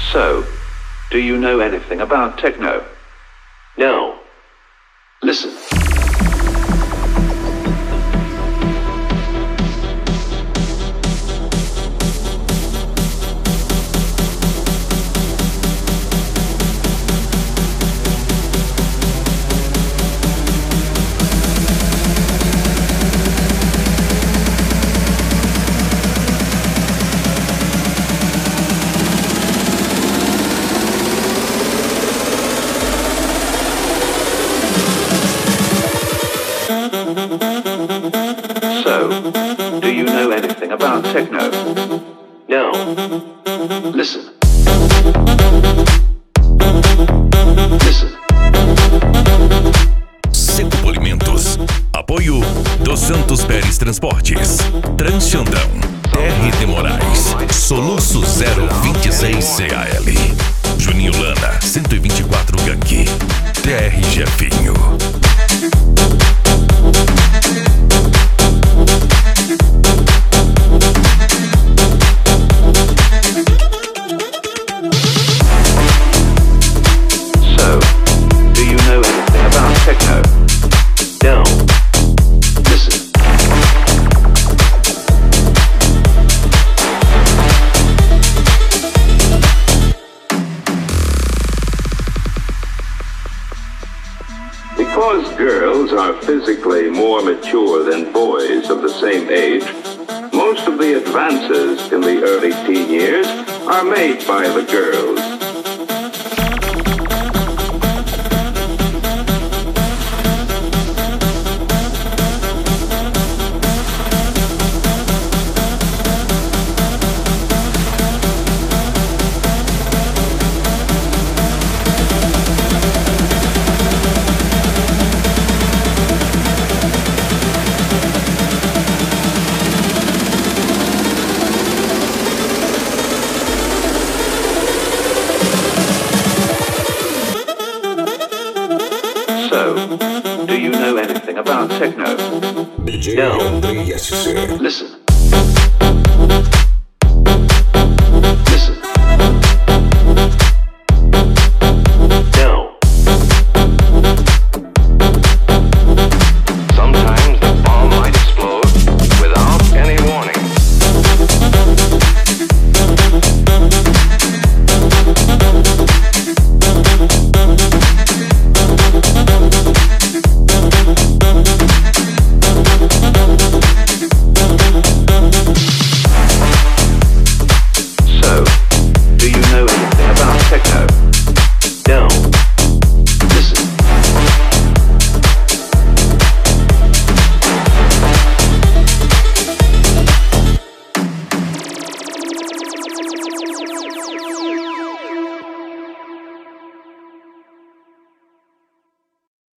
So, do you know anything about techno? No. Listen. So, do you know anything about techno? No. Listen. Listen. Seco Polimentos. Apoio dos Santos Pérez Transportes. Transxandão. TRT Moraes. Soluço 026 CAL. Juninho Lana 124 Gangue. TR Jefinho. Techno. No. Listen. Because girls are physically more mature than boys of the same age, most of the advances in the early teen years are made by the girls. So, do you know anything about techno? DJ No. André SC. Listen.